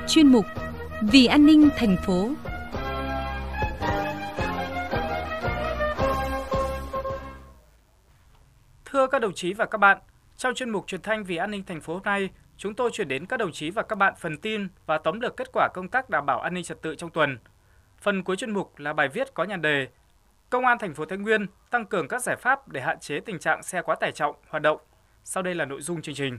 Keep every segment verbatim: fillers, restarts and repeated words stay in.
chuyên mục Vì an ninh thành phố. Thưa các đồng chí và các bạn, trong chuyên mục truyền thanh Vì an ninh thành phố hôm nay, chúng tôi chuyển đến các đồng chí và các bạn phần tin và tóm lược kết quả công tác đảm bảo an ninh trật tự trong tuần. Phần cuối chuyên mục là bài viết có nhan đề Công an thành phố Thái Nguyên tăng cường các giải pháp để hạn chế tình trạng xe quá tải trọng hoạt động. Sau đây là nội dung chương trình.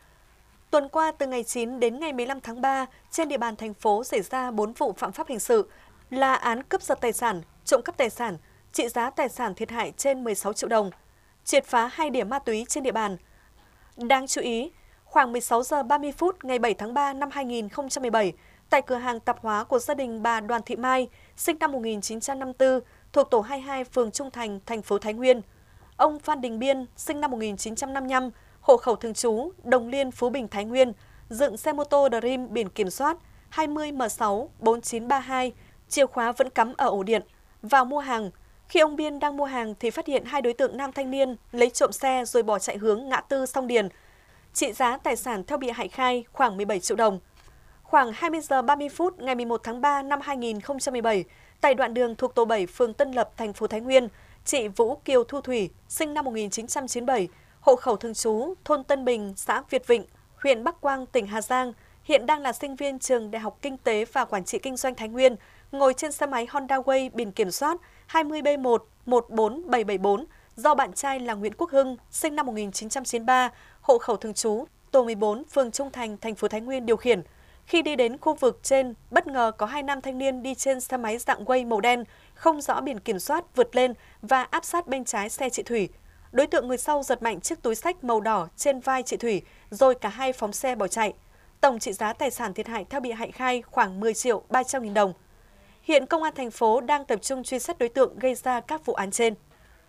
Tuần qua, từ ngày chín đến ngày mười lăm tháng ba, trên địa bàn thành phố xảy ra bốn vụ phạm pháp hình sự là án cướp giật tài sản, trộm cắp tài sản, trị giá tài sản thiệt hại trên mười sáu triệu đồng, triệt phá hai điểm ma túy trên địa bàn. Đáng chú ý, khoảng mười sáu giờ ba mươi phút ngày bảy tháng ba năm hai nghìn không trăm mười bảy, tại cửa hàng tạp hóa của gia đình bà Đoàn Thị Mai, sinh năm một nghìn chín trăm năm mươi tư, thuộc tổ hai mươi hai phường Trung Thành, thành phố Thái Nguyên, ông Phan Đình Biên, sinh năm một nghìn chín trăm năm mươi lăm, hộ khẩu thường trú Đồng Liên, Phú Bình, Thái Nguyên, dựng xe mô tô Dream biển kiểm soát hai mươi M sáu bốn chín ba hai, chìa khóa vẫn cắm ở ổ điện, vào mua hàng. Khi ông Biên đang mua hàng thì phát hiện hai đối tượng nam thanh niên lấy trộm xe rồi bỏ chạy hướng ngã tư Song Điền. Trị giá tài sản theo bị hại khai khoảng mười bảy triệu đồng. Khoảng hai mươi giờ ba mươi phút ngày mười một tháng ba năm hai nghìn không trăm mười bảy, tại đoạn đường thuộc tổ bảy phường Tân Lập, thành phố Thái Nguyên, chị Vũ Kiều Thu Thủy, sinh năm một nghìn chín trăm chín mươi bảy, hộ khẩu thường trú thôn Tân Bình, xã Việt Vịnh, huyện Bắc Quang, tỉnh Hà Giang, hiện đang là sinh viên trường Đại học Kinh tế và Quản trị Kinh doanh Thái Nguyên, ngồi trên xe máy Honda Way biển kiểm soát hai mươi B một một bốn bảy bảy bốn do bạn trai là Nguyễn Quốc Hưng, sinh năm một nghìn chín trăm chín mươi ba, hộ khẩu thường trú tổ mười bốn, phường Trung Thành, thành phố Thái Nguyên điều khiển. Khi đi đến khu vực trên, bất ngờ có hai nam thanh niên đi trên xe máy dạng Way màu đen, không rõ biển kiểm soát vượt lên và áp sát bên trái xe chị Thủy. Đối tượng người sau giật mạnh chiếc túi xách màu đỏ trên vai chị Thủy, rồi cả hai phóng xe bỏ chạy. Tổng trị giá tài sản thiệt hại theo bị hại khai khoảng mười triệu ba trăm nghìn đồng. Hiện Công an thành phố đang tập trung truy xét đối tượng gây ra các vụ án trên.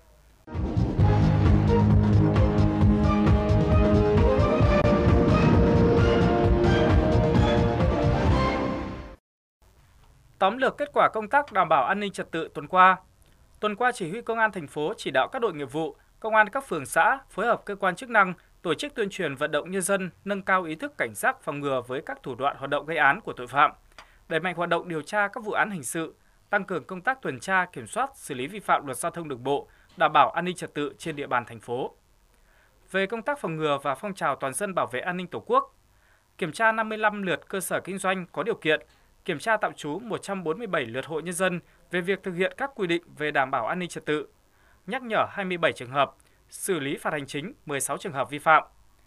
Tóm lược kết quả công tác đảm bảo an ninh trật tự tuần qua. Tuần qua, Chỉ huy Công an thành phố chỉ đạo các đội nghiệp vụ, công an các phường xã phối hợp cơ quan chức năng tổ chức tuyên truyền vận động nhân dân nâng cao ý thức cảnh giác phòng ngừa với các thủ đoạn hoạt động gây án của tội phạm, đẩy mạnh hoạt động điều tra các vụ án hình sự, tăng cường công tác tuần tra kiểm soát, xử lý vi phạm luật giao thông đường bộ, đảm bảo an ninh trật tự trên địa bàn thành phố. Về công tác phòng ngừa và phong trào toàn dân bảo vệ an ninh Tổ quốc, kiểm tra năm mươi lăm lượt cơ sở kinh doanh có điều kiện, kiểm tra tạm trú một trăm bốn mươi bảy lượt hộ nhân dân về việc thực hiện các quy định về đảm bảo an ninh trật tự, nhắc nhở hai mươi bảy trường hợp, xử lý phạt hành chính mười sáu trường hợp vi phạm.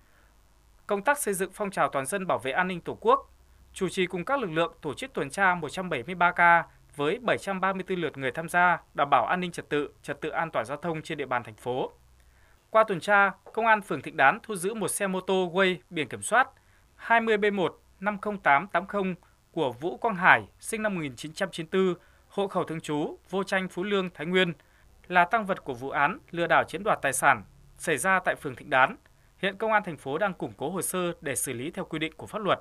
Công tác xây dựng phong trào toàn dân bảo vệ an ninh Tổ quốc, chủ trì cùng các lực lượng tổ chức tuần tra một trăm bảy mươi ba ca với bảy trăm ba mươi tư lượt người tham gia đảm bảo an ninh trật tự, trật tự an toàn giao thông trên địa bàn thành phố. Qua tuần tra, Công an phường Thịnh Đán thu giữ một xe mô tô Way biển kiểm soát hai mươi B một năm không tám tám không của Vũ Quang Hải, sinh năm một nghìn chín trăm chín mươi tư, hộ khẩu thường trú Vô Tranh, Phú Lương, Thái Nguyên, là tang vật của vụ án lừa đảo chiếm đoạt tài sản xảy ra tại phường Thịnh Đán. Hiện Công an thành phố đang củng cố hồ sơ để xử lý theo quy định của pháp luật.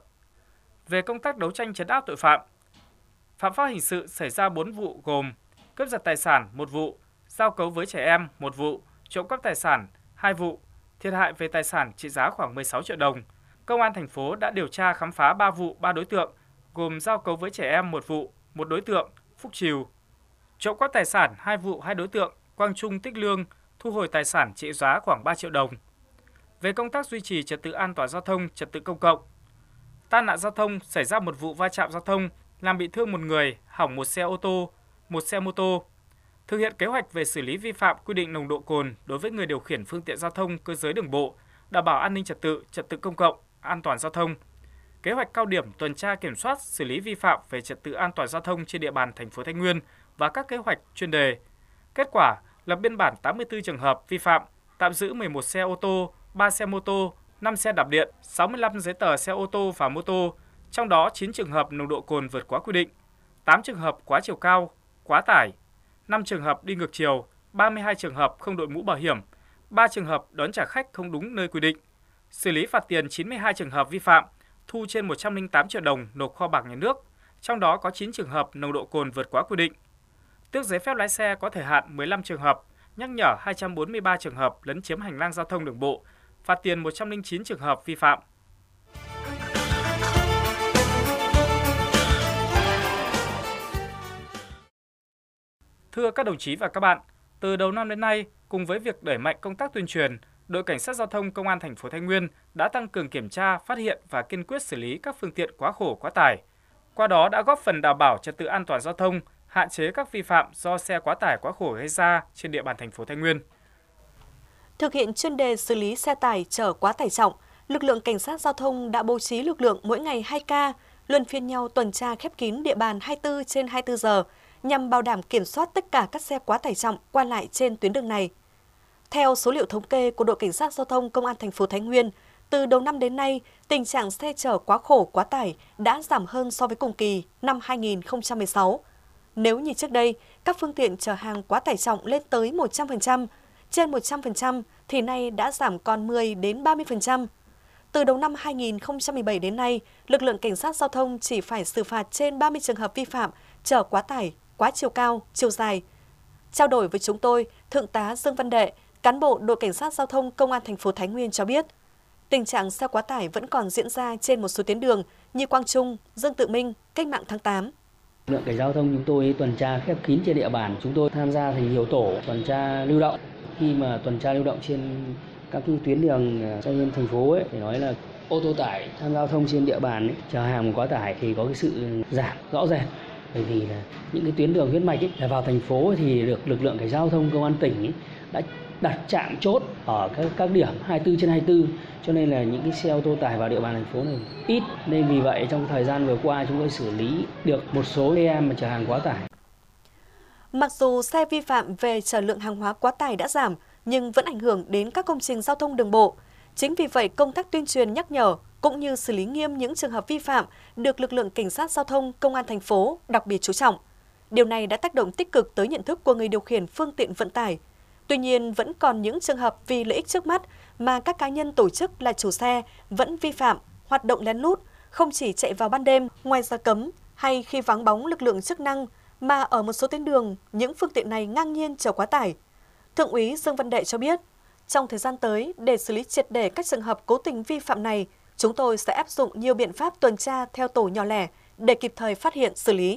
Về công tác đấu tranh trấn áp tội phạm, phạm pháp hình sự xảy ra bốn vụ gồm cướp giật tài sản một vụ, giao cấu với trẻ em một vụ, trộm cắp tài sản hai vụ, thiệt hại về tài sản trị giá khoảng mười sáu triệu đồng. Công an thành phố đã điều tra khám phá ba vụ ba đối tượng gồm giao cấu với trẻ em một vụ, một đối tượng Phúc Trìu, trộm cắp tài sản hai vụ hai đối tượng Quang Trung, Tích Lương, thu hồi tài sản trị giá khoảng ba triệu đồng. Về công tác duy trì trật tự an toàn giao thông, trật tự công cộng, tai nạn giao thông xảy ra một vụ va chạm giao thông làm bị thương một người, hỏng một xe ô tô, một xe mô tô. Thực hiện kế hoạch về xử lý vi phạm quy định nồng độ cồn đối với người điều khiển phương tiện giao thông cơ giới đường bộ, đảm bảo an ninh trật tự, trật tự công cộng, an toàn giao thông. Kế hoạch cao điểm tuần tra kiểm soát, xử lý vi phạm về trật tự an toàn giao thông trên địa bàn thành phố Thái Nguyên và các kế hoạch chuyên đề. Kết quả, lập biên bản tám mươi tư trường hợp vi phạm, tạm giữ mười một xe ô tô, ba xe mô tô, năm xe đạp điện, sáu mươi lăm giấy tờ xe ô tô và mô tô, trong đó chín trường hợp nồng độ cồn vượt quá quy định, tám trường hợp quá chiều cao, quá tải, năm trường hợp đi ngược chiều, ba mươi hai trường hợp không đội mũ bảo hiểm, ba trường hợp đón trả khách không đúng nơi quy định. Xử lý phạt tiền chín mươi hai trường hợp vi phạm, thu trên một trăm lẻ tám triệu đồng nộp kho bạc nhà nước, trong đó có chín trường hợp nồng độ cồn vượt quá quy định. Tước giấy phép lái xe có thời hạn mười lăm trường hợp, nhắc nhở hai trăm bốn mươi ba trường hợp lấn chiếm hành lang giao thông đường bộ, phạt tiền một trăm lẻ chín trường hợp vi phạm. Thưa các đồng chí và các bạn, từ đầu năm đến nay, cùng với việc đẩy mạnh công tác tuyên truyền, đội cảnh sát giao thông công an thành phố Thái Nguyên đã tăng cường kiểm tra, phát hiện và kiên quyết xử lý các phương tiện quá khổ quá tải. Qua đó đã góp phần đảm bảo trật tự an toàn giao thông, hạn chế các vi phạm do xe quá tải quá khổ gây ra trên địa bàn thành phố Thái Nguyên. Thực hiện chuyên đề xử lý xe tải chở quá tải trọng, lực lượng cảnh sát giao thông đã bố trí lực lượng mỗi ngày hai ca, luân phiên nhau tuần tra khép kín địa bàn hai mươi tư trên hai mươi tư giờ nhằm bảo đảm kiểm soát tất cả các xe quá tải trọng qua lại trên tuyến đường này. Theo số liệu thống kê của đội cảnh sát giao thông công an thành phố Thái Nguyên, từ đầu năm đến nay, tình trạng xe chở quá khổ quá tải đã giảm hơn so với cùng kỳ năm hai nghìn không trăm mười sáu. Nếu như trước đây, các phương tiện chở hàng quá tải trọng lên tới một trăm phần trăm, trên một trăm phần trăm thì nay đã giảm còn mười đến ba mươi phần trăm. Từ đầu năm hai nghìn không trăm mười bảy đến nay, lực lượng cảnh sát giao thông chỉ phải xử phạt trên ba mươi trường hợp vi phạm chở quá tải, quá chiều cao, chiều dài. Trao đổi với chúng tôi, Thượng tá Dương Văn Đệ, cán bộ đội cảnh sát giao thông công an thành phố Thái Nguyên cho biết, tình trạng xe quá tải vẫn còn diễn ra trên một số tuyến đường như Quang Trung, Dương Tự Minh, Cách mạng tháng tám. Lực lượng cảnh giao thông chúng tôi tuần tra khép kín trên địa bàn, chúng tôi tham gia thành nhiều tổ tuần tra lưu động. Khi mà tuần tra lưu động trên các tuyến đường trong thành phố ấy, thì nói là ô tô tải tham gia giao thông trên địa bàn ấy, chở hàng quá tải thì có cái sự giảm rõ rệt. Bởi vì là những cái tuyến đường huyết mạch ấy, là vào thành phố thì được lực lượng cảnh giao thông công an tỉnh ấy, đã đặt trạm chốt ở các các điểm hai mươi tư trên hai mươi tư, cho nên là những cái xe ô tô tải vào địa bàn thành phố này ít, nên vì vậy trong thời gian vừa qua chúng tôi xử lý được một số xe mà chở hàng quá tải. Mặc dù xe vi phạm về chở lượng hàng hóa quá tải đã giảm, nhưng vẫn ảnh hưởng đến các công trình giao thông đường bộ. Chính vì vậy, công tác tuyên truyền nhắc nhở cũng như xử lý nghiêm những trường hợp vi phạm được lực lượng cảnh sát giao thông công an thành phố đặc biệt chú trọng. Điều này đã tác động tích cực tới nhận thức của người điều khiển phương tiện vận tải. Tuy nhiên, vẫn còn những trường hợp vì lợi ích trước mắt mà các cá nhân tổ chức là chủ xe vẫn vi phạm, hoạt động lén lút, không chỉ chạy vào ban đêm, ngoài giờ cấm hay khi vắng bóng lực lượng chức năng, mà ở một số tuyến đường, những phương tiện này ngang nhiên chở quá tải. Thượng úy Dương Văn Đệ cho biết, trong thời gian tới, để xử lý triệt để các trường hợp cố tình vi phạm này, chúng tôi sẽ áp dụng nhiều biện pháp tuần tra theo tổ nhỏ lẻ để kịp thời phát hiện, xử lý.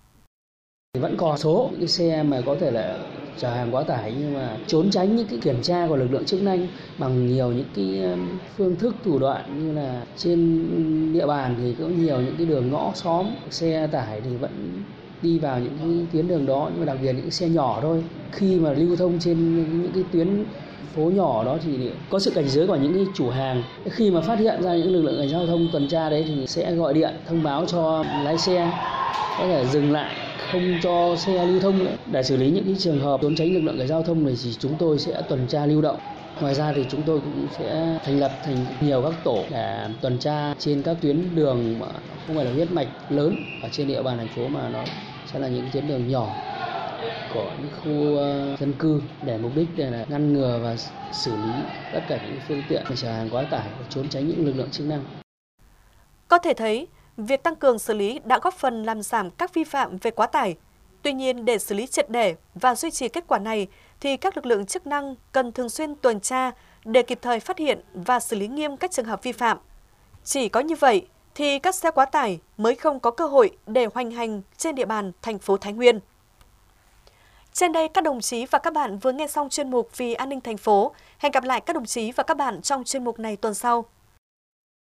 Vẫn còn số những cái xe mà có thể là chở hàng quá tải nhưng mà trốn tránh những cái kiểm tra của lực lượng chức năng bằng nhiều những cái phương thức thủ đoạn, như là trên địa bàn thì có nhiều những cái đường ngõ xóm, xe tải thì vẫn đi vào những cái tuyến đường đó, nhưng mà đặc biệt những xe nhỏ thôi. Khi mà lưu thông trên những cái tuyến phố nhỏ đó thì có sự cảnh giới của những cái chủ hàng. Khi mà phát hiện ra những lực lượng cảnh giao thông tuần tra đấy thì sẽ gọi điện thông báo cho lái xe có thể dừng lại, không cho xe lưu thông nữa. Để xử lý những cái trường hợp trốn tránh lực lượng cảnh giao thông này thì chúng tôi sẽ tuần tra lưu động. Ngoài ra thì chúng tôi cũng sẽ thành lập thành nhiều các tổ để tuần tra trên các tuyến đường mà không phải là huyết mạch lớn ở trên địa bàn thành phố, mà nó sẽ là những tuyến đường nhỏ của những khu dân cư, để mục đích để là ngăn ngừa và xử lý tất cả những phương tiện chở hàng quá tải và trốn tránh những lực lượng chức năng. Có thể thấy, việc tăng cường xử lý đã góp phần làm giảm các vi phạm về quá tải. Tuy nhiên, để xử lý triệt để và duy trì kết quả này, thì các lực lượng chức năng cần thường xuyên tuần tra để kịp thời phát hiện và xử lý nghiêm các trường hợp vi phạm. Chỉ có như vậy, thì các xe quá tải mới không có cơ hội để hoành hành trên địa bàn thành phố Thái Nguyên. Trên đây, các đồng chí và các bạn vừa nghe xong chuyên mục Vì an ninh thành phố. Hẹn gặp lại các đồng chí và các bạn trong chuyên mục này tuần sau.